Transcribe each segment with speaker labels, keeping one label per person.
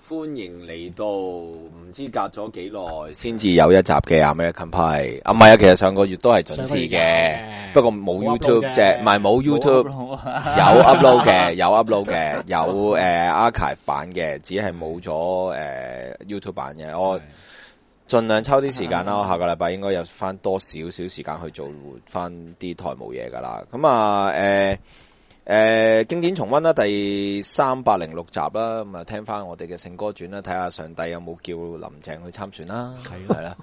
Speaker 1: 歡迎嚟到唔知隔咗幾耐先至有一集嘅 American Pie。唔係啊，其實上個月都係準時嘅，不過冇 YouTube 啫，唔係冇 YouTube，有 upload 嘅，有 upload 嘅，有archive 版嘅，只係冇咗YouTube 版嘅。我盡量抽啲時間啦，我下個禮拜應該有翻多少少時間去做翻啲台務嘢噶啦。咁經典重溫啦，第306集啦，咁啊聽翻我哋嘅聖歌傳啦，睇下上帝有冇叫林鄭去參選啦，係啦，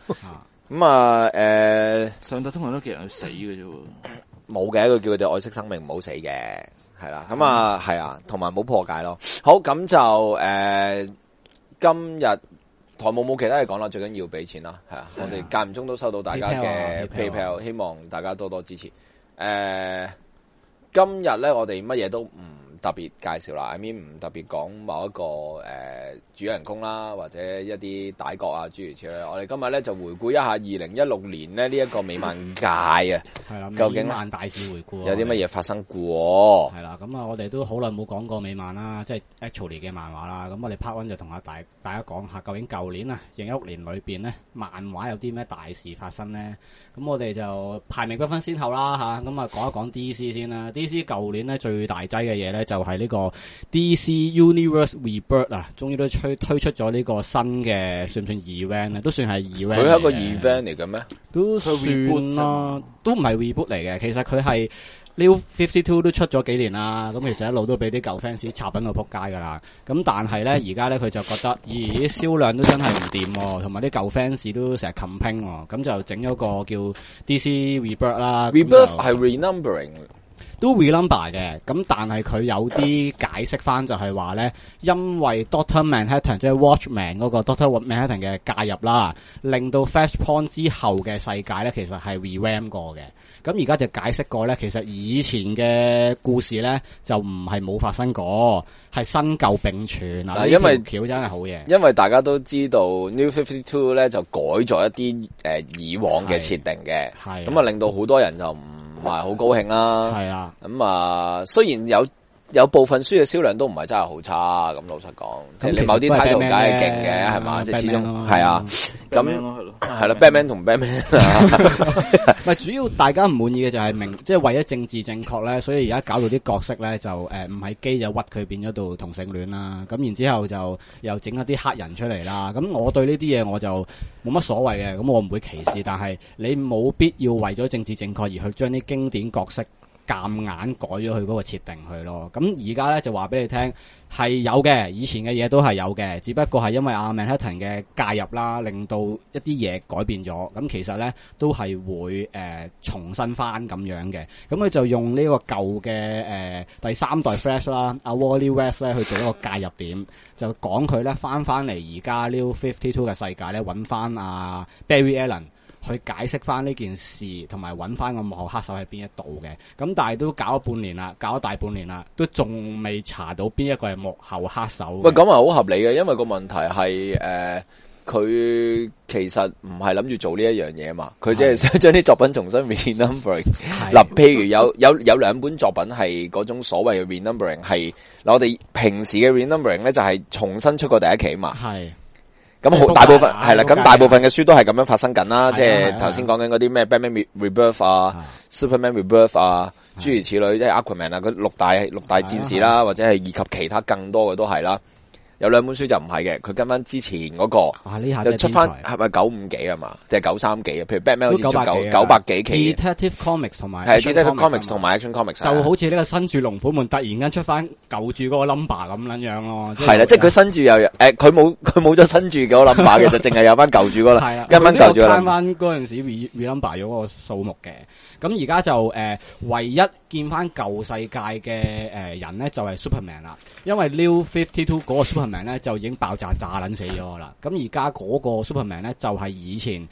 Speaker 1: 咁
Speaker 2: 上帝通常都叫人去死嘅啫喎，
Speaker 1: 冇嘅，佢叫佢哋愛惜生命唔好死嘅，係啦，咁係啊，同埋冇破戒咯。好，咁就今日台務冇其他嘢講啦，最緊要俾錢啦，係啊，我哋間唔中都收到大家嘅 PayPal， 希望大家多多支持，今日咧，我哋乜嘢都唔特別介紹啦，I mean 唔特別講某一個主人公啦，或者一啲大國啊諸如此類。我哋今日咧就回顧一下2016年咧呢一個美漫界啊，
Speaker 3: 係啦，
Speaker 1: 究竟
Speaker 3: 美漫大事回顧
Speaker 1: 有啲乜嘢發生過？
Speaker 3: 係啦，咁我哋都好耐冇講過美漫啦，即係 actually 嘅漫畫啦。咁我哋 part one 就同大家講下，究竟舊年啊2016年裏邊咧漫畫有啲咩大事發生咧？咁我哋就排名不分先後啦吓，咁啊講一講 DC 先啦。DC 舊年咧最大劑嘅嘢咧就係呢個 DC Universe Rebirth 啊，終於都推出咗呢個新嘅，算唔算 event 咧？都算係 event。佢
Speaker 1: 係一個 event 嚟嘅咩？
Speaker 3: 都算啦，都唔係 reboot 嚟嘅。其實佢係 New 52都出咗幾年啦，咁其實一路都俾啲舊 fans 插緊到撲街噶啦。咁但係咧，而家咧佢就覺得，咦，銷量都真係唔掂，同埋啲舊 fans 都成日 complain，咁就整咗個叫 DC Rebirth 啦。
Speaker 1: Rebirth 係 renumbering。
Speaker 3: 都 renumber 嘅，咁但係佢有啲解釋翻就係話咧，因為 Doctor Manhattan 即係 Watchman 嗰個 Doctor Manhattan 嘅介入啦，令到 Flashpoint 之後嘅世界咧其實係 revamp 過嘅。咁而家就解釋過咧，其實以前嘅故事咧就唔係冇發生過，係新舊並存嗱。因為橋真係好嘢，
Speaker 1: 因為大家都知道 New 52咧就改咗一啲以往嘅設定嘅，咁啊令到好多人就唔係好高興啦，係啊，咁雖然有部分書嘅銷量都唔係真係好差，咁老實講，即係你某啲態度梗係勁嘅，係嘛，即係始終係啊，咁係啦 ，Batman 同 Batman，
Speaker 3: 唔係主要大家唔滿意嘅就係即係為咗政治正確咧，所以而家搞到啲角色咧就唔係基就屈佢變咗到同性戀啦，咁然之後就又整一啲黑人出嚟啦，咁我對呢啲嘢我就冇乜所謂嘅，咁我唔會歧視，但係你冇必要為咗政治正確而去將啲經典角色夾硬改咗佢嗰個設定去咯，咁而家咧就話俾你聽係有嘅，以前嘅嘢都係有嘅，只不過係因為阿 Manhattan 嘅介入啦，令到一啲嘢改變咗，咁其實咧都係會重新翻咁樣嘅，咁佢就用呢個舊嘅第3代 Flash 啦，阿 Wally West 咧去做一個介入點，就講佢咧翻嚟而家 New 52嘅世界咧，揾翻阿 Barry Allen。去解釋翻呢件事，同埋揾翻個幕後黑手喺邊一度嘅，咁但係都搞咗半年啦，搞咗大半年啦，都仲未查到邊一個係幕後黑手。
Speaker 1: 喂，咁係好合理嘅，因為個問題係佢其實唔係諗住做呢一樣嘢嘛，佢只係想將啲作品重新 renumbering。嗱，譬如有2本作品係嗰種所謂嘅 renumbering， 係嗱我哋平時嘅 renumbering 咧就係重新出過第一期嘛。係。咁好大部分係啦，咁大部分嘅書都係咁樣發生緊啦，即係頭先講緊嗰啲咩 Batman Rebirth 啊、Superman Rebirth 啊，諸如此類，即係 Aquaman 啊，嗰六大戰士啦，或者係以及其他更多嘅都係啦。有2本書就唔係嘅，佢跟翻之前嗰個就出翻係咪95幾啊嘛，定係93幾啊？譬如 Batman 好似出900幾期
Speaker 3: Detective Comics 同埋
Speaker 1: 係 Detective Comics 同埋 Action Comics，
Speaker 3: 就好似呢個新住龍虎門突然間出翻舊住嗰個 number 咁樣樣咯。
Speaker 1: 係啦，即係佢新住又佢冇咗新住嗰個 number 嘅，就淨係有翻舊住嗰個，跟翻舊住啦。
Speaker 3: 慳翻嗰陣時 re-number 咗嗰個數目嘅。咁而家就唯一見翻舊世界嘅人咧，就係 Superman 啦，因為 New 52嗰個 Superman 咧就已經爆炸撚死咗啦。咁而家嗰個 Superman 咧就係以前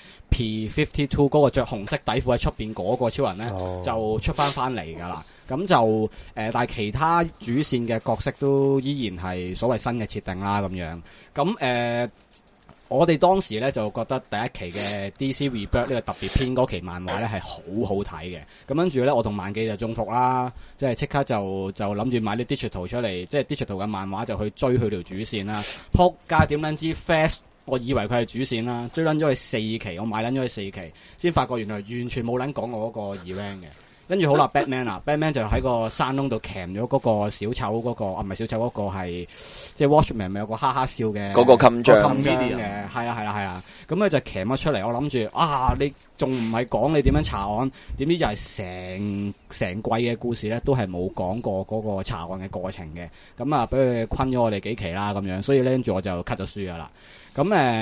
Speaker 3: P52嗰個着紅色底褲喺出邊嗰個超人咧，就出翻嚟噶啦。咁就但係其他主線嘅角色都依然係所謂新嘅設定啦咁樣。咁我哋當時咧就覺得第一期嘅 DC Rebirth 呢個特別篇嗰期漫畫咧係好好睇嘅，咁跟住咧我同萬記就中伏啦，即係即刻就諗住買啲 digital 出嚟，即係 digital 嘅漫畫就去追佢條主線啦。撲街點撚知 Flash， 我以為佢係主線啦，追撚咗佢4期，我買撚咗佢4期，先發覺原來完全冇撚講我嗰個 event 嘅。跟住好啦 ，Batman 啊 ，Batman 就喺個山窿度鉗咗嗰個小丑嗰個，唔係小丑嗰個係，即係 Watchman 咪有個哈哈笑嘅
Speaker 1: 嗰個襟章
Speaker 3: 嘅，係啊，咁佢就鉗咗出嚟，我諗住你仲唔係講你點樣查案？點知就係成季嘅故事咧，都係冇講過嗰個查案嘅過程嘅，咁啊，俾佢昆咗我哋幾期啦，咁樣，所以咧跟住我就 cut 咗書噶啦。咁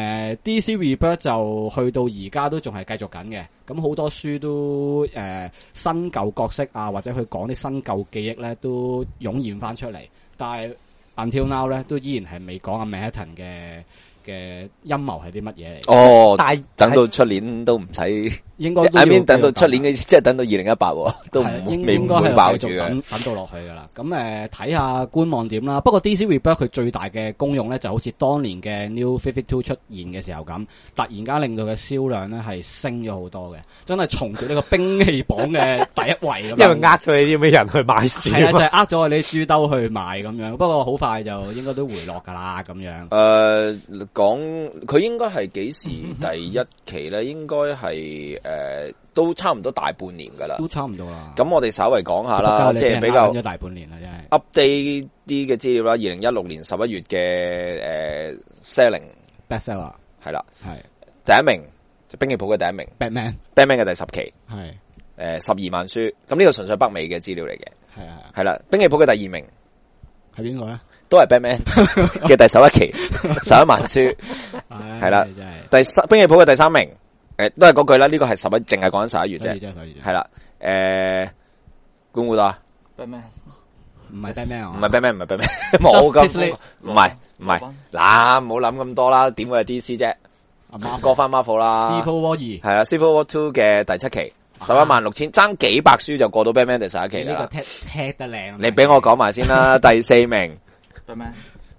Speaker 3: DC Rebirth 就去到而家都仲係繼續緊嘅，咁好多書都新舊角色啊，或者佢講啲新舊記憶咧，都湧現翻出嚟。但係 until now 咧，都依然係未講阿 Manhattan 嘅陰謀係啲乜嘢嚟？
Speaker 1: 哦，但係等到出年都唔使，
Speaker 3: 應該
Speaker 1: 等到出年嘅，即係等到2018都
Speaker 3: 應該係
Speaker 1: 爆住嘅，
Speaker 3: 等到落去噶啦。咁睇下觀望點啦。不過 DC Rebirth 佢最大嘅功用咧，就好似當年嘅 New 52出現嘅時候咁，突然間令到嘅銷量咧係升咗好多嘅，真係重奪呢個兵器榜嘅第一位咁。
Speaker 4: 因為呃咗你啲咩人去買書，
Speaker 3: 係啊，就係呃咗我哋啲豬兜去買咁樣。不過好快就應該都回落噶啦咁樣。
Speaker 1: 講佢應該係幾時第一期咧？應該係都差唔多大半年噶啦，
Speaker 3: 都差唔多啦。
Speaker 1: 咁我哋稍微講下啦，即係比較
Speaker 3: 咗大半年啦，真係
Speaker 1: update 啲嘅資料啦。2016年11月嘅selling
Speaker 3: bestseller
Speaker 1: 係啦，
Speaker 3: 係
Speaker 1: 第一名就兵器譜嘅第一名 Batman 嘅第10期
Speaker 3: 係
Speaker 1: 12萬書。咁呢個純粹北美嘅資料嚟嘅，係啦。兵器譜嘅第2名
Speaker 3: 係邊個咧？
Speaker 1: 都係 Batman 嘅第11期11萬書，係啦。兵器譜嘅第3名，都係嗰句啦。呢個係11，淨係講緊11月啫，係啦。估唔估到啊
Speaker 2: ？Batman
Speaker 3: 唔係 Batman，
Speaker 1: 唔係 Batman，冇咁，唔係，嗱，唔好諗咁多啦。點會係 DC 啫？過翻 Marvel 啦。
Speaker 3: Civil War 2
Speaker 1: 係啦 ，Civil War 2嘅第7期116000，爭幾百書就過到 Batman 第11期啦。
Speaker 3: 呢個踢得靚，
Speaker 1: 你俾我講埋先啦。第4名。
Speaker 2: Batman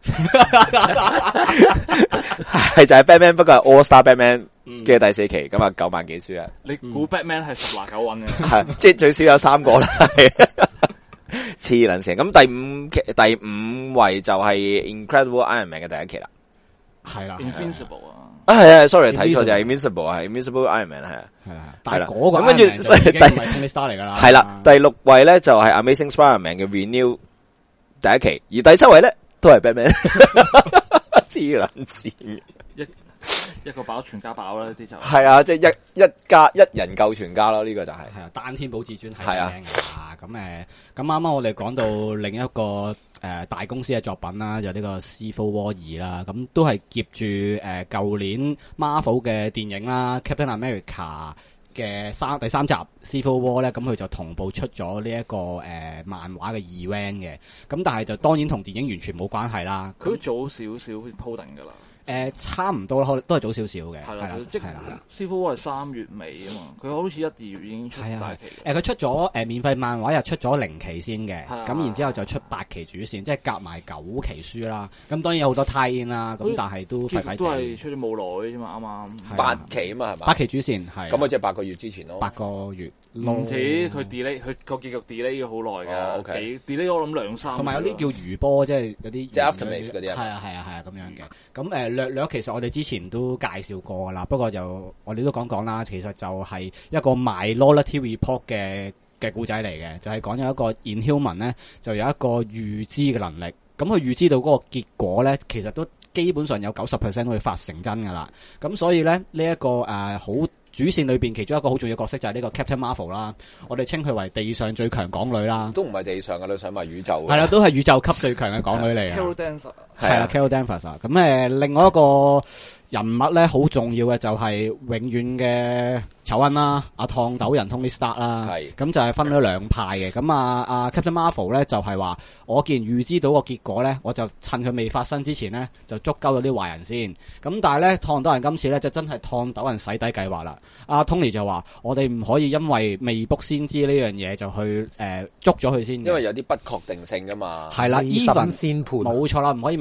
Speaker 1: 係就係 Batman， 不過係 All Star Batman 嘅第4期，咁啊9萬幾書啊！
Speaker 2: 你估 Batman 係10拿9穩嘅，
Speaker 1: 係即係最少有3個啦，黐撚線。咁第五位就係 Incredible Iron Man 嘅第1期啦，
Speaker 3: 係啦
Speaker 2: ，Invincible
Speaker 1: 係啊，sorry 睇錯就係 Invincible， 係 Invincible Iron Man 係啊，
Speaker 3: 但係嗰個
Speaker 1: 咁跟住
Speaker 3: 第 Tony Stark 嚟噶啦，
Speaker 1: 係啦，第6位咧就係 Amazing Spider-Man 嘅 Renew 第1期，而第7位咧都係 Batman， 黐撚線，
Speaker 2: 一個爆全家爆啦，呢啲就
Speaker 1: 係啊，即係一人救全家咯，呢個就係
Speaker 3: 單天保至尊係啊，咁咁啱啱我哋講到另一個大公司嘅作品啦，就呢個 Civil War 2啦，咁都係夾住舊年 Marvel 嘅電影啦 ，Captain America 嘅第三集 Civil War 咧，咁佢就同步出咗呢一個漫畫嘅 event 嘅，咁但係就當然同電影完全冇關係啦。
Speaker 2: 佢早少少鋪定噶啦。
Speaker 3: 差唔多啦，都係早少少嘅。
Speaker 2: 係啦，即係 Civil War 係3月尾啊嘛，佢好似1、2月已經出大期。
Speaker 3: 佢出咗免費漫畫又出咗0期先嘅，咁然之後就出8期主線，即係夾埋9期書啦。咁當然有好多 tie-in 啦，咁但係都快快
Speaker 2: 都係出咗冇耐啫嘛，啱啱
Speaker 1: 8期啊嘛，係嘛
Speaker 3: ？8期主線係。
Speaker 1: 咁啊，即係8個月之前咯。
Speaker 3: 8個月。
Speaker 2: 唔止佢 delay， 佢個結局 delay 咗好耐㗎，delay 我諗2-3。同
Speaker 3: 埋有啲叫餘波，即係有啲
Speaker 1: 即係 Aftermath 嗰啲啊。
Speaker 3: 係啊咁樣嘅。咁略其實我哋之前都介紹過噶啦，不過我哋都講啦，其實就係一個 Minority Report 嘅故仔嚟嘅，就係講有一個 Inhuman 咧，就有一個預知嘅能力。咁佢預知到嗰個結果咧，其實都基本上有90% 會發成真噶啦。咁所以咧呢一個好。主線裏邊其中一個好重要角色就係呢個 Captain Marvel 啦，我哋稱佢為地上最強港女啦。
Speaker 1: 都唔係地上嘅，你上埋宇宙。
Speaker 3: 係啦，都係宇宙級最強嘅港女嚟嘅。
Speaker 2: Carol Danvers
Speaker 3: 係啦，Carol Danvers 啊。咁另外一個人物咧，好重要嘅就係永遠嘅醜恩啦，阿燙斗人 Tony Stark 啦。係。咁就係分咗兩派嘅。咁Captain Marvel 咧就係話，我既然預知到個結果咧，我就趁佢未發生之前咧，就捉鳩咗啲壞人先。咁但係咧，燙斗人今次咧就真係燙斗人洗底計劃啦。阿 Tony 就話：我哋唔可以因為未卜先知呢樣嘢就去捉咗佢先，
Speaker 1: 因為有啲不確定性噶嘛。
Speaker 3: 係啦，
Speaker 4: 未審先判，
Speaker 3: 冇錯啦，唔可以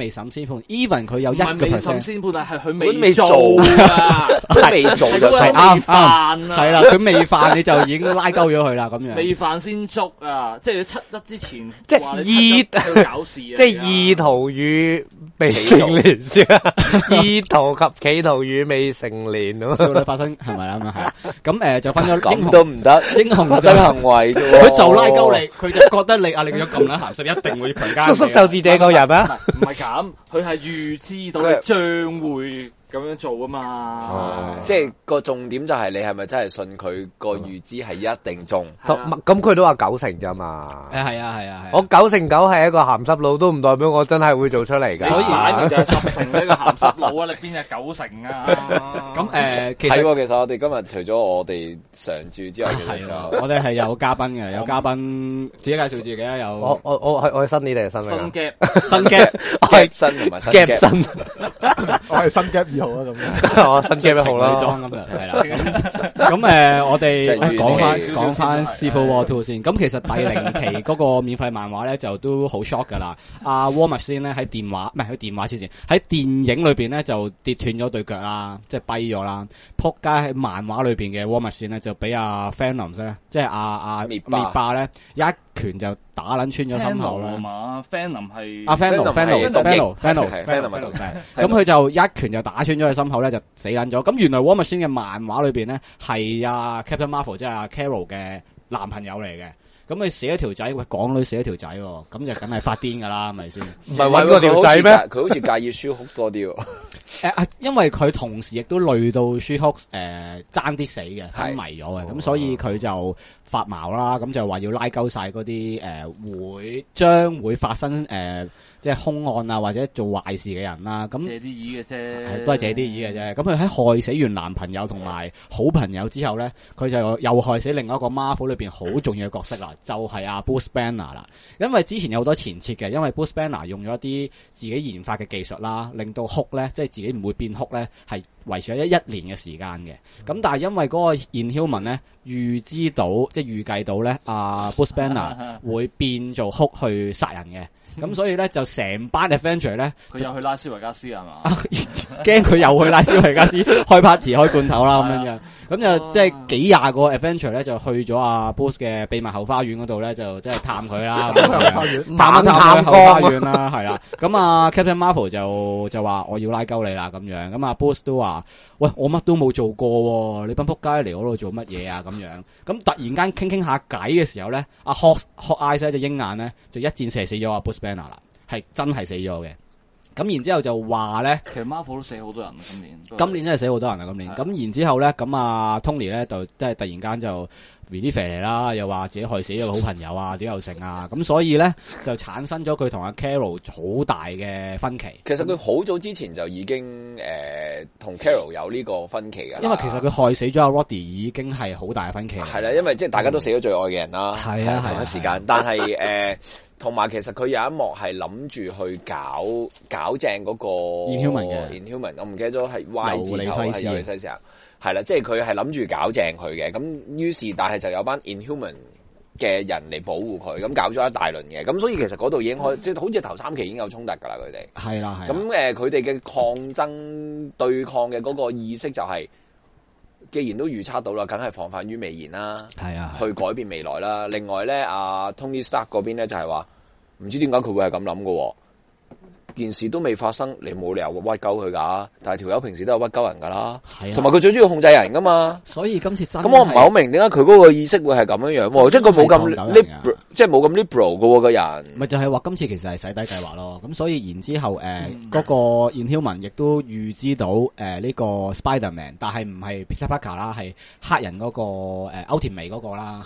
Speaker 3: 未審先判 ，even 佢有
Speaker 2: 唔係未審
Speaker 3: 1%
Speaker 2: 先判，但係佢
Speaker 1: 未
Speaker 2: 未做啊，
Speaker 1: 都未做就
Speaker 3: 係啱
Speaker 2: 啱
Speaker 3: 係啦，佢未犯你就已經拉鳩咗佢啦，咁樣。
Speaker 2: 未犯先捉啊！即係佢7之前，
Speaker 4: 即係
Speaker 2: 話你7去搞事啊！
Speaker 4: 即係意圖與未成年先啊，意圖及企圖與未成年咯。
Speaker 3: 少女發生係咪啊？咁啊係。咁就分咗英
Speaker 1: 咁都
Speaker 3: 雄
Speaker 1: 唔得，
Speaker 3: 英雄
Speaker 1: 發生行為啫喎。
Speaker 3: 佢就拉鳩你，佢就覺得你你咁撚鹹濕，一定會強姦你。
Speaker 4: 叔叔就是這個人啊！
Speaker 2: 唔係咁，佢係預知到你將會咁樣做啊嘛。
Speaker 1: 即係個重點就係你係咪真係信佢個預知係一定中？
Speaker 4: 咁佢都話90%咋嘛？
Speaker 3: 係啊。
Speaker 4: 我9成9係一個鹹濕佬，都唔代表我真係會做出嚟㗎。
Speaker 2: 所以擺明就係10成呢個鹹濕佬啊！你邊有9成啊？
Speaker 3: 咁
Speaker 1: 其實我哋今日除咗我哋常駐之外，其實就
Speaker 3: 我哋係有嘉賓嘅，有嘉賓自己介紹自己啊。有
Speaker 4: 我係新啲定係新
Speaker 2: 新
Speaker 4: 嘅？
Speaker 2: gap
Speaker 1: 夾新同埋新
Speaker 4: gap 新，
Speaker 5: 我係新 gap 2號啦，咁
Speaker 4: 我新 gap 1號啦。
Speaker 3: 裝咁就係啦。咁我哋講翻 Civil War 2先。咁其實第0期嗰個免費漫畫咧就都好 shock 噶啦。阿 War Machine 咧喺電話之前喺電影裏邊咧就跌斷咗對腳啦，即係跛咗啦。仆街喺漫畫裏邊嘅 War Machine 咧就俾阿 Venom 咧，即係阿滅霸咧一拳就打撚穿咗心口啦。
Speaker 2: 嘛 Venom 係
Speaker 3: 阿 Venom 咁佢就一拳就打穿咗佢心口咧，就死撚咗。咁原來 War Machine 嘅漫畫裏邊咧係阿 Captain Marvel 即係阿 Carol 嘅男朋友嚟嘅。咁佢死咗條仔，喂，港女死咗條仔喎，咁就梗係發癲噶啦，係咪先？
Speaker 4: 唔係搵個條仔咩？
Speaker 1: 佢好似介意舒哭多啲喎。
Speaker 3: 因為佢同時亦都累到舒哭爭啲死嘅，昏迷咗嘅，咁所以佢就發毛啦，咁就話要拉鳩晒嗰啲將會發生即係兇案啊或者做壞事嘅人啦，咁
Speaker 2: 借啲意嘅啫，
Speaker 3: 都係借啲意嘅啫。咁佢喺害死完男朋友同埋好朋友之後咧，佢就又害死另外一個 Marvel 裏邊好重要嘅角色啦，就係阿 Bruce Banner 啦。因為之前有好多前設嘅，因為 Bruce Banner 用咗一啲自己研發嘅技術啦，令到哭咧即係自己唔會變哭咧，係維持咗一年嘅時間嘅。咁但係因為嗰個 Inhuman 咧預知到即係預計到咧阿 Bruce Banner 會變做哭去殺人嘅。咁所以咧就成班 Avenger 咧，
Speaker 2: 佢又去拉斯維加斯係嘛？
Speaker 3: 驚佢又去拉斯維加斯開 party 開罐頭啦咁樣樣，咁就即係幾廿個 Avenger 咧就去咗阿 Bruce 嘅秘密後花園嗰度咧，就即係探佢啦，探佢後花園啦，係啦。咁啊 Captain Marvel 就話我要拉鳩你啦咁樣，咁啊 Bruce 都話喂，我乜都冇做過，你班仆街嚟我度做乜嘢啊咁樣。咁突然間傾下偈嘅時候咧，阿 Hawk Eyes 隻鷹眼咧就一箭射死咗阿 Bruce Banner 啦，係真係死咗嘅。咁然之後就話咧，
Speaker 2: 其實 Marvel 都死好多人今年
Speaker 3: 真係死好多人啊今年。咁然之後咧，咁啊 Tony 咧就即係突然間就 relief 嚟啦，又話自己害死咗個好朋友啊，點又成啊，咁所以咧就產生咗佢同阿 Carol 好大嘅分歧。
Speaker 1: 其實佢好早之前就已經同 Carol 有呢個分歧噶啦。
Speaker 3: 因為其實佢害死咗阿 Roddy 已經係好大嘅分歧。
Speaker 1: 係啦，因為即係大家都死咗最愛嘅人啦。
Speaker 3: 係啊，
Speaker 1: 同一時間，但係同埋其實佢有一幕係諗住去搞正嗰個 Inhuman，我唔記得咗係 Y 字頭係尤利西斯，係啦，即係佢係諗住搞正佢嘅。咁於是但係就有班 Inhuman 嘅人嚟保護佢，咁搞咗一大輪嘅。咁所以其實嗰度已經即係好似頭3期已經有衝突噶啦，佢哋
Speaker 3: 係啦。
Speaker 1: 咁佢哋嘅抗爭對抗嘅嗰個意識就係，既然都預測到啦，梗係防範於未然啦。
Speaker 3: 係啊，
Speaker 1: 去改變未來啦。另外咧，阿 Tony Stark 嗰邊咧就係話，唔知點解佢會係咁諗嘅。件事都未發生，你冇理由屈鳩佢噶。但係條友平時都有屈鳩人噶啦，同埋佢最中意控制人噶嘛。
Speaker 3: 所以今次真
Speaker 1: 咁我唔係好明點解佢嗰個意識會係咁樣樣，即係佢冇咁 liberal，即係冇咁 liberal 嘅個人。
Speaker 3: 咪就係話今次其實係洗底計劃咯。咁所以然之後嗰個 Inhuman 亦都預知到呢個 Spider-Man， 但係唔係 Peter Parker 啦，係黑人嗰個歐田美嗰個啦。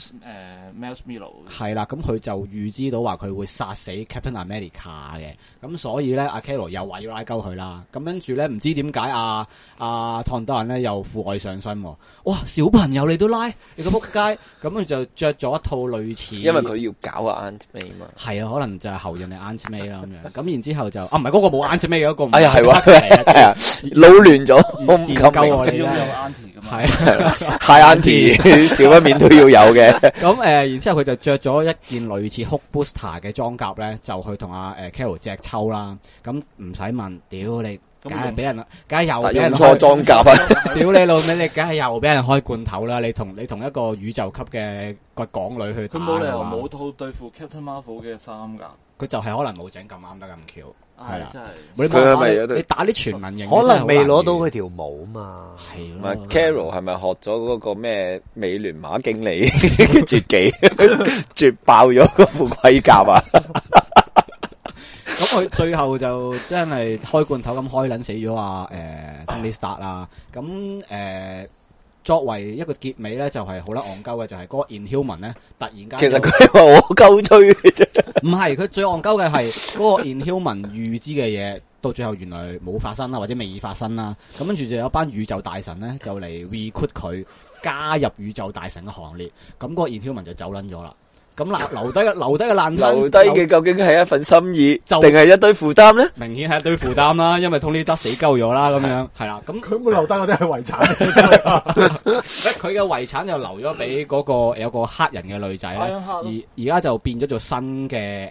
Speaker 2: Miles Milo
Speaker 3: 係啦，咁佢就預知到話佢會殺死 Captain America 嘅。咁所以咧，阿 Carol 又話要拉鳩佢啦。咁跟住咧，唔知點解阿唐德人咧又父愛上身喎。哇！小朋友你都拉，你個仆街。咁佢就着咗一套類似，
Speaker 1: 因為佢要搞阿 Aunt May 嘛。
Speaker 3: 係啊，可能就係後人係 Aunt May 啦咁樣。咁然之後就唔係嗰個冇 Aunt May 嘅一個。
Speaker 1: 哎呀，係喎，係啊，撈亂咗。我唔夠
Speaker 3: 夠我哋
Speaker 2: 有 Auntie 噶嘛。 嘛。
Speaker 1: 係 Hi Auntie 少一面都要有嘅。
Speaker 3: 咁然之後佢就着咗一件類似 Hulk Booster 嘅裝甲咧，就去同阿Carol 隻抽啦。咁唔使問，屌你！梗係俾人，梗係又俾人
Speaker 1: 用錯裝甲啊！
Speaker 3: 屌你老味，你梗係又俾人開罐頭啦！你同一個宇宙級嘅個港女去打，
Speaker 2: 佢冇理由冇套對付 Captain Marvel 嘅衫㗎。
Speaker 3: 佢就係可能冇整咁啱得咁巧，係啦。
Speaker 2: 真係
Speaker 3: 佢係咪你打啲全民型？
Speaker 4: 可能未攞到佢條毛嘛。
Speaker 3: 係
Speaker 1: 唔係 Carol 係咪學咗嗰個咩美聯馬經理絕技，絕爆咗嗰副盔甲啊！
Speaker 3: 咁佢最後就真係開罐頭咁開撚死咗啊！Tony Stark 啦，咁作為一個結尾咧，就係好啦戇鳩嘅，就係嗰個 Inhuman 咧，突然間
Speaker 1: 其實佢係話我鳩吹嘅啫，
Speaker 3: 唔係佢最戇鳩嘅係嗰個 Inhuman 預知嘅嘢，到最後原來冇發生啦，或者未發生啦。咁跟住就有一班宇宙大神咧，就嚟 recruit 佢加入宇宙大神嘅行列。咁嗰個 Inhuman 就走撚咗啦。咁留低嘅爛攤，
Speaker 1: 留低嘅究竟係一份心意，
Speaker 3: 就
Speaker 1: 定係一堆負擔咧？
Speaker 3: 明顯係一堆負擔啦，因為 Tony Stark死鳩咗啦，咁樣係啦。咁
Speaker 5: 佢冇留低嗰啲係遺產，
Speaker 3: 佢嘅遺產就留咗俾嗰個有個黑人嘅女仔咧，而家就變咗做新嘅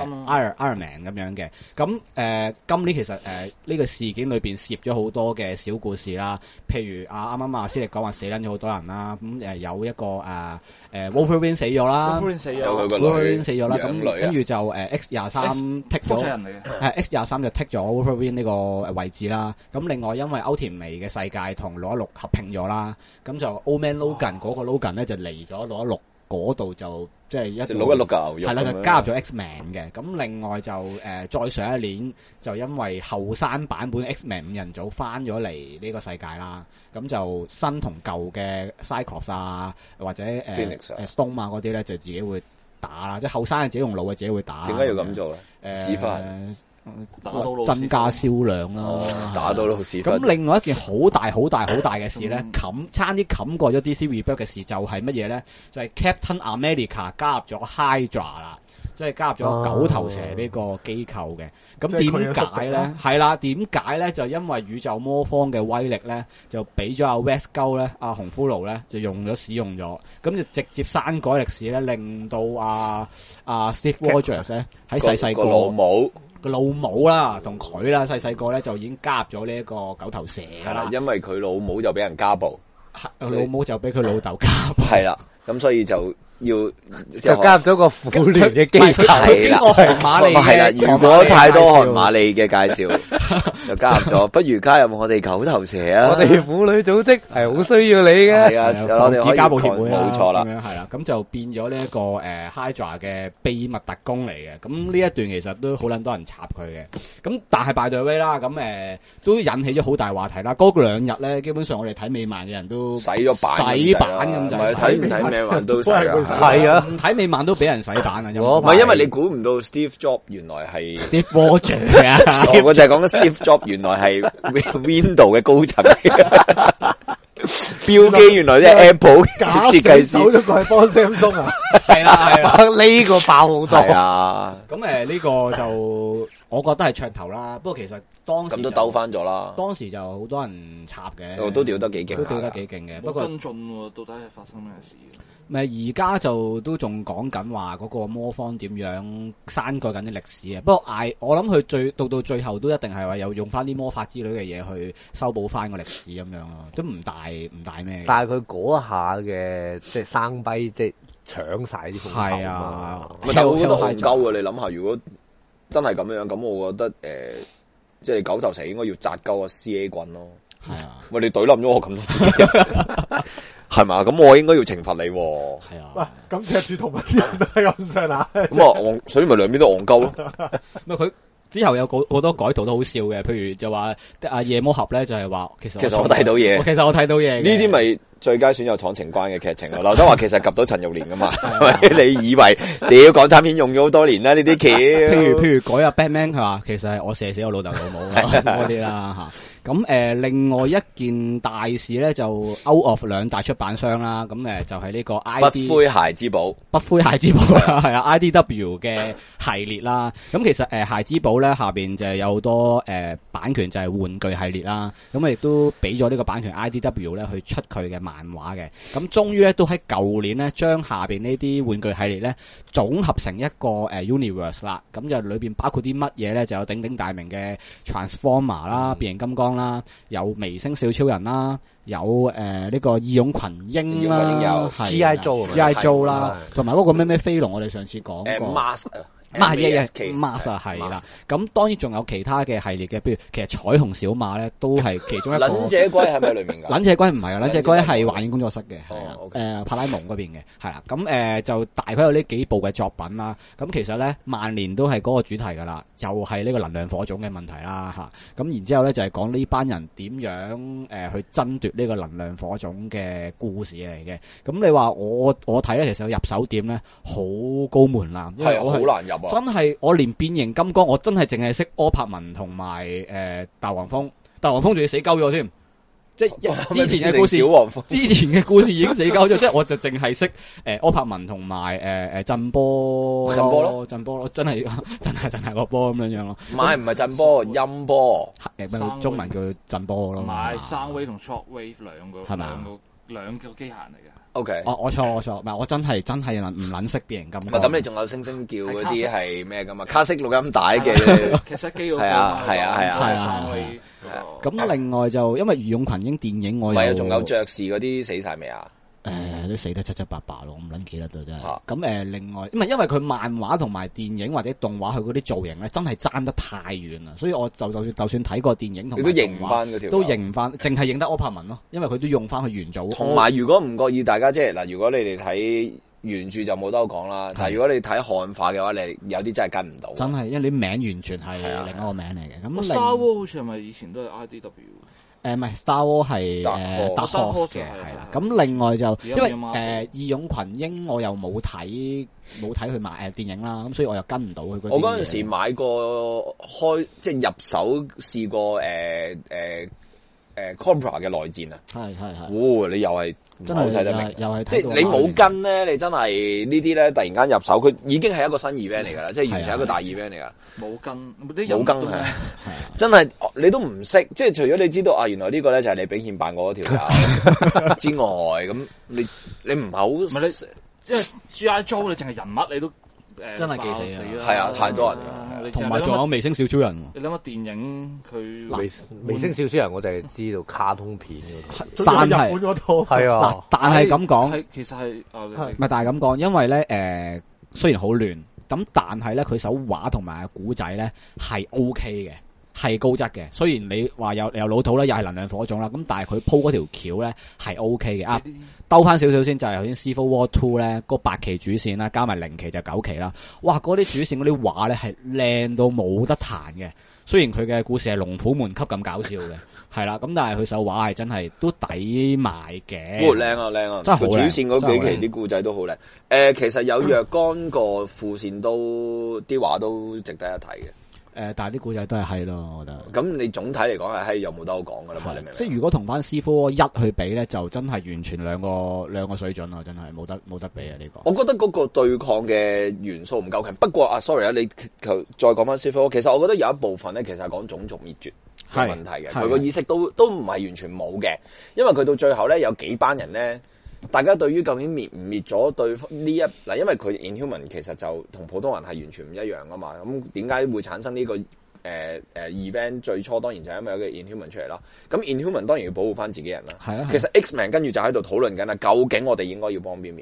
Speaker 3: Iron Man 咁樣嘅。咁今年其實呢個事件裏邊涉咗好多嘅小故事啦，譬如啱啱阿斯力講話死撚咗好多人啦，咁有一個Wolverine 死咗啦。
Speaker 1: 有佢個女
Speaker 3: 死咗啦，咁跟住就X23 剔咗
Speaker 2: 人嚟嘅
Speaker 3: ，X23 就剔咗 Wolverine 呢個位置啦。咁另外因為歐田薇嘅世界同616合併咗啦，咁就 Old Man Logan 嗰個 Logan 咧就嚟咗616嗰度就即係一
Speaker 1: 路一碌嘅牛肉，
Speaker 3: 係啦，就加入咗 X-Man 嘅。咁另外就再上一年就因為後生版本 X-Man 5人組翻咗嚟呢個世界啦，咁就新同舊嘅 Cyclops 啊或者Stone 啊嗰啲咧就自己會打啦，即係後生嘅自己用老嘅自己會打。
Speaker 1: 點解要咁做咧？屎忽
Speaker 3: 增加銷量啦，
Speaker 1: 打到老屎忽。
Speaker 3: 咁另外一件好大嘅事咧，差啲冚過咗 DC Rebirth 嘅事就係乜嘢咧？就係 Captain America 加入咗 Hydra 啦，即係加入咗九頭蛇呢個機構嘅。咁點解咧？係啦，點解咧？就因為宇宙魔方嘅威力咧，就俾咗阿 West 鳩咧，阿紅骷髏咧就使用咗，咁就直接刪改歷史咧，令到阿 Steve Rogers 咧喺細個個老母啦，同佢啦細個咧就已經加入咗呢一個九頭蛇噶啦，
Speaker 1: 因為佢老母就俾人家暴，
Speaker 3: 老母就俾佢老豆家暴，
Speaker 1: 係啦，咁所以就要
Speaker 4: 就加入咗個婦聯嘅機構，
Speaker 1: 係啦，係啦。如果太多韓馬利嘅介紹，就加入咗，不如加入我哋九頭蛇啊！
Speaker 4: 我哋婦女組織係好需要你嘅，
Speaker 1: 係啊，我哋可以
Speaker 3: 家暴協會
Speaker 1: 冇錯啦，
Speaker 3: 咁樣係啦，咁就變咗呢一個Hydra 嘅秘密特工嚟嘅。咁呢一段其實都好撚多人插佢嘅。咁但係 by the way 啦，咁都引起咗好大話題啦。嗰兩日咧，基本上我哋睇美漫嘅人都
Speaker 1: 洗咗版，
Speaker 3: 洗版咁就
Speaker 1: 睇美漫都洗啊。
Speaker 4: 係啊，
Speaker 3: 睇美漫都俾人洗版啊！
Speaker 1: 唔係因為你估唔到 Steve Jobs 原來係
Speaker 3: Steve Rogers 啊！
Speaker 1: 我就係講緊 Steve Jobs 原來係 Windows 嘅高層，標機原來即係 Apple 設計師，
Speaker 5: 走咗個係幫 Samsung 啊！
Speaker 3: 係啦，
Speaker 4: 呢個爆好多。
Speaker 1: 係啊，
Speaker 3: 咁呢個就我覺得係噱頭啦。不過其實當時
Speaker 1: 咁都兜翻咗啦。
Speaker 3: 當時就好多人插嘅，
Speaker 1: 都屌得幾勁，
Speaker 3: 都屌得幾勁嘅。不過
Speaker 2: 跟進喎，到底係發生咩事？
Speaker 3: 咪而家就都仲講緊話嗰個魔方點樣刪改緊啲歷史啊！不過我諗佢到最後都一定係話有用翻啲魔法之類嘅嘢去修補翻個歷史咁樣咯，都唔大咩。
Speaker 4: 但係佢嗰下嘅即係生逼，即係搶晒啲風頭。係
Speaker 3: 啊，
Speaker 1: 但我覺得戇鳩啊！你諗下，如果真係咁樣，咁我覺得即係九頭蛇應該要紮鳩個 CA 棍咯。
Speaker 3: 係啊，
Speaker 1: 喂，你懟冧咗我咁多次。係嘛？咁我應該要懲罰你。
Speaker 3: 係啊。
Speaker 5: 喂，咁赤柱同埋啲人都係咁上下。
Speaker 1: 咁所以咪兩邊都戇鳩咯。
Speaker 3: 咪佢之後有好多改圖都好笑嘅，譬如就話夜魔俠咧就係話其實我睇到嘢。其實我睇到嘢。
Speaker 1: 呢啲咪最佳損友闖情關嘅劇情咯。劉德華其實及到陳玉蓮噶嘛，係咪？你以為屌港產片用咗好多年啦？呢啲橋，
Speaker 3: 譬如改阿 Batman 佢話，其實係我射死我老豆老母嗰啲啦嚇。咁另外一件大事咧就 out of 兩大出版商啦，咁就係呢個 ID
Speaker 1: 不灰鞋之寶，
Speaker 3: 不灰鞋之寶啦，係啊 IDW 嘅系列啦。咁其實鞋之寶咧下邊就係有好多版權就係玩具系列啦。咁亦都俾咗呢個版權 IDW 咧去出佢嘅漫畫嘅。咁終於咧都喺舊年咧將下邊呢啲玩具系列咧總合成一個universe 啦。咁就裏邊包括啲乜嘢咧？就有鼎鼎大名嘅 Transformer 啦、變形金剛啦，有微星小超人啦，有呢個義勇群英啦，
Speaker 1: 有
Speaker 4: G.I. Joe
Speaker 3: 啦，同埋嗰個咩飛龍，我哋上次講過。Mask 係啦，咁當然仲有其他嘅系列嘅，譬如其實彩虹小馬咧都係其中一個。
Speaker 1: 忍者龜係咪裏面㗎？
Speaker 3: 忍者龜唔係啊，忍者龜係幻影工作室嘅，係啊，帕拉蒙嗰邊嘅，係啦，咁就大概有呢幾部嘅作品啦。咁其實咧萬年都係嗰個主題㗎啦，又係呢個能量火種嘅問題啦嚇。咁然之後咧就係講呢班人點樣去爭奪呢個能量火種嘅故事嚟嘅。咁你話我睇咧，其實入手點咧好高門檻，因為我
Speaker 1: 好難入。
Speaker 3: 真係我連變形金剛我真係淨係識柯柏文同埋大黃蜂，大黃蜂仲要死鳩咗添，即係之前嘅故事，之前嘅故事已經死鳩咗，即係我就淨係識柯柏文同埋震波咯，真係個波咁樣咯。
Speaker 1: 唔係震波，音波，
Speaker 3: 中文叫震波咯。
Speaker 2: 同埋 Soundwave 同 Shockwave
Speaker 3: 係咪
Speaker 2: 兩個機械人嚟嘅。
Speaker 1: OK，
Speaker 3: 我錯，唔係我真係唔撚識變形金剛。
Speaker 1: 咁你仲有星星叫嗰啲係咩噶嘛？卡式錄音帶嘅
Speaker 2: 其實機嗰個
Speaker 1: 係啊。
Speaker 3: 咁另外就因為義勇群英電影我
Speaker 1: 唔係啊，仲有爵士嗰啲死晒未啊？
Speaker 3: 都死得七七八八咯，唔撚記得咗真係。咁另外，因為佢漫畫同埋電影或者動畫，佢嗰啲造型咧真係爭得太遠啦，所以我就算睇過電影同埋動畫，
Speaker 1: 你都認翻嗰條，
Speaker 3: 都認唔翻，淨係認得柯柏文咯，因為佢都用翻佢原組。
Speaker 1: 同埋如果唔覺意，大家即係嗱，如果你哋睇原著就冇得講啦，但係如果你睇漢化嘅話，你有啲真係跟唔到。
Speaker 3: 真係，因為啲名完全係另一個名嚟嘅。咁
Speaker 2: Star Wars 好似係咪以前都係 IDW？
Speaker 3: 唔係 Star Wars 係Dark Horse 嘅，係啦。咁另外就因為義勇群英我又冇睇佢買電影啦，咁所以我又跟唔到佢嗰啲嘢。我
Speaker 1: 嗰陣時買過即係入手試過Cobra 嘅內戰啊，係，你又係真係睇得明，又係即係你冇跟咧，你真係呢啲咧突然間入手，佢已經係一個新 event 嚟噶啦，即係完全係一個大 event 嚟噶。
Speaker 2: 冇跟
Speaker 1: 係，真係你都唔識，即係除咗你知道啊，原來呢個咧就係李炳憲扮過嗰條友之外，咁你唔係好，
Speaker 2: 因為 G.I. Joe 你淨係人物你都
Speaker 3: 真係記死
Speaker 2: 啦，
Speaker 1: 係啊，太多人。
Speaker 3: 同埋仲有微星小超人，
Speaker 2: 你諗下電影佢
Speaker 4: 微星小超人，我就係知道卡通片
Speaker 3: 但係
Speaker 5: 日本嗰套
Speaker 4: 係啊，
Speaker 3: 但係咁講，
Speaker 2: 其實係
Speaker 3: 唔係，但係咁講，因為咧雖然好亂，咁但係咧佢手畫同埋古仔咧係 OK 嘅，係高質嘅。雖然你話有老土啦，又係能量火種啦，咁但係佢鋪嗰條橋咧係 OK 嘅。兜翻少少先，就係頭先 Civil War 2咧，嗰8期主線啦，加埋0期就9期啦。哇！嗰啲主線嗰啲畫咧係靚到冇得彈嘅。雖然佢嘅故事係龍虎門級咁搞笑嘅，係啦，咁但係佢手畫係真係都抵買嘅。
Speaker 1: 靚啊！真係好靚。主線嗰幾期啲故仔都好靚。其實有若干個副線都啲畫都值得一睇嘅。
Speaker 3: 但係啲故仔都係咯，我覺得。
Speaker 1: 咁你總體嚟講係有冇得好講噶啦嘛？你明唔明？
Speaker 3: 即係如果同翻 C4 1去比咧，就真係完全兩個水準咯，真係冇得比啊！呢個。
Speaker 1: 我覺得嗰個對抗嘅元素唔夠強。不過sorry 啊，你再講翻 C4，其實我覺得有一部分咧，其實係講種族滅絕嘅問題嘅。佢個意識都唔係完全冇嘅，因為佢到最後咧有幾班人咧。大家對於究竟滅唔滅咗對方呢嗱，因為佢 Inhuman 其實就同普通人係完全唔一樣噶嘛，咁點解會產生呢個event？ 最初當然就係因為有個 Inhuman 出嚟啦。咁 Inhuman 當然要保護翻自己人啦。係啊。其實 X-Men 跟住就喺度討論緊啦，究竟我哋應該要幫邊邊？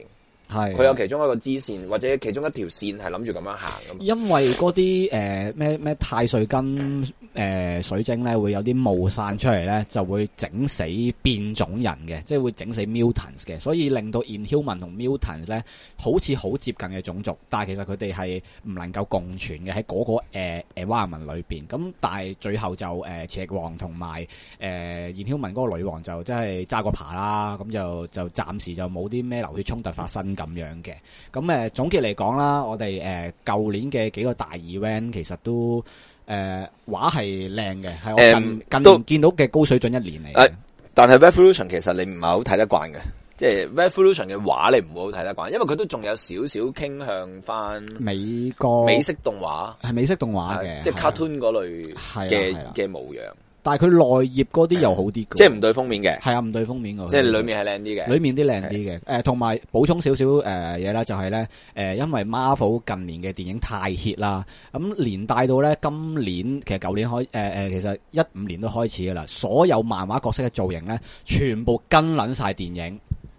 Speaker 3: 係
Speaker 1: 佢有其中一個支線或者其中一條線係諗住咁樣行咁。
Speaker 3: 因為嗰啲咩太歲根水晶咧會有啲霧散出嚟咧，就會整死變種人嘅，即係會整死 mutants 嘅，所以令到 Inhuman 同 mutants 咧好似好接近嘅種族，但係其實佢哋係唔能夠共存嘅喺嗰個environment 裏邊。咁但係最後就磁力王同埋Inhuman 嗰個女王就真係揸個爬啦，咁就暫時就冇啲咩流血衝突發生咁樣嘅。咁總結嚟講啦，我哋舊年嘅幾個大 event 其實都畫係靚嘅，係我近年見到嘅高水準一年嚟嘅。
Speaker 1: 但係 Revolution 其實你唔係好睇得慣嘅，即係 Revolution 嘅畫你唔會好睇得慣，因為佢都仲有少少傾向翻
Speaker 3: 美
Speaker 1: 式動畫，
Speaker 3: 係美式動畫嘅，
Speaker 1: 即係 cartoon 嗰類嘅模樣。
Speaker 3: 但係佢內頁嗰啲又好啲嘅，
Speaker 1: 即係唔對封面嘅，
Speaker 3: 係啊，唔對封面嘅，
Speaker 1: 即係裏面係靚啲嘅，
Speaker 3: 裏面啲靚啲嘅。同埋補充少少嘢啦，就係咧因為 Marvel 近年嘅電影太 hit 啦，咁連帶到咧今年其實舊年其實15年都開始噶啦，所有漫畫角色嘅造型咧，全部跟撚晒電影。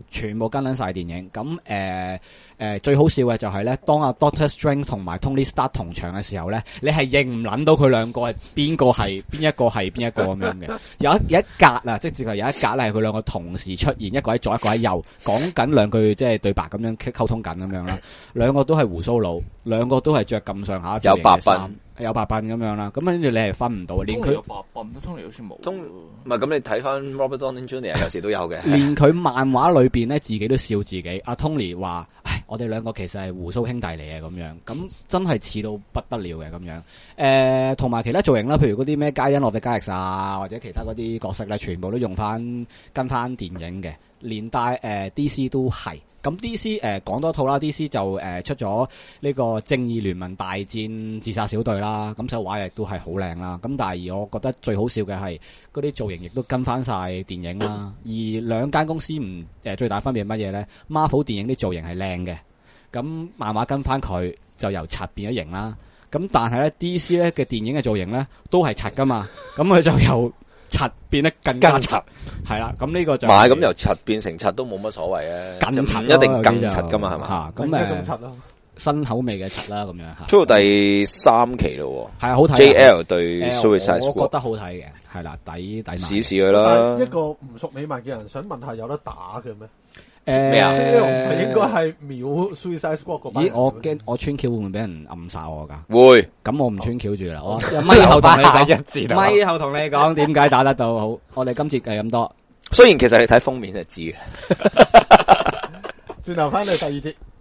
Speaker 3: 咁最好笑嘅就係咧，當阿 Doctor Strange 同埋 Tony Stark 同場嘅時候咧，你係認唔撚到佢兩個係邊一個係邊一個咁樣嘅。有一格啊，即係直頭有一格咧，係佢兩個同時出現，一個喺左，一個喺右，講緊兩句即係對白咁樣溝通緊咁樣啦。兩個都係鬍鬚佬，兩個都係着咁上下
Speaker 1: 有白鬢。
Speaker 3: 有白鬢咁樣啦，咁跟住你係分唔到，連佢
Speaker 2: 有白鬢，Tony好似冇。
Speaker 1: 唔係咁，你睇翻 Robert Downey Jr. 有時都有嘅。
Speaker 3: 連佢漫畫裏邊咧，自己都笑自己。阿 Tony 話：唉，我哋兩個其實係鬍鬚兄弟嚟嘅咁樣，咁真係似到不得了嘅咁樣。同埋其他造型啦，譬如嗰啲咩嘉欣、洛迪加力斯啊，或者其他嗰啲角色咧，全部都用翻跟翻電影嘅，連帶DC 都係。咁 DC 講多套啦 ，DC 就出咗呢個正義聯盟大戰自殺小隊啦，咁手畫亦都係好靚啦。咁但係我覺得最好笑嘅係嗰啲造型亦都跟翻晒電影啦。而兩間公司最大分別係乜嘢咧？Marvel 電影啲造型係靚嘅，咁漫畫跟翻佢就由柒變咗型啦。咁但係咧 DC 咧嘅電影嘅造型咧都係柒噶嘛，咁佢就由柒變得更加柒，係啦，咁呢個就
Speaker 1: 咁由柒變成柒都冇乜所謂啊，
Speaker 3: 更柒
Speaker 1: 一定更柒噶嘛，係嘛？
Speaker 3: 咁
Speaker 5: 更柒咯，
Speaker 3: 新口味嘅柒啦，咁樣吓。
Speaker 1: 出到第3期咯，
Speaker 3: 係啊，好睇。
Speaker 1: JL 對 Suicide Squad，
Speaker 3: 我覺得好睇嘅，係啦，抵買。
Speaker 1: 試佢啦。
Speaker 5: 一個唔熟美漫嘅人想問下，有得打嘅咩？
Speaker 1: 咩啊？
Speaker 5: 係應該係秒 Suicide Squad 嗰班。
Speaker 3: 咦，我驚我穿橋會唔會俾人暗殺我噶？
Speaker 1: 會。
Speaker 3: 咁我唔穿橋住啦，我咪後同你講，
Speaker 4: 咪
Speaker 3: 咪後同你講點解打得到好。我哋今節係咁多。
Speaker 1: 雖然其實你睇封面就知嘅。
Speaker 5: 轉頭翻嚟第二節。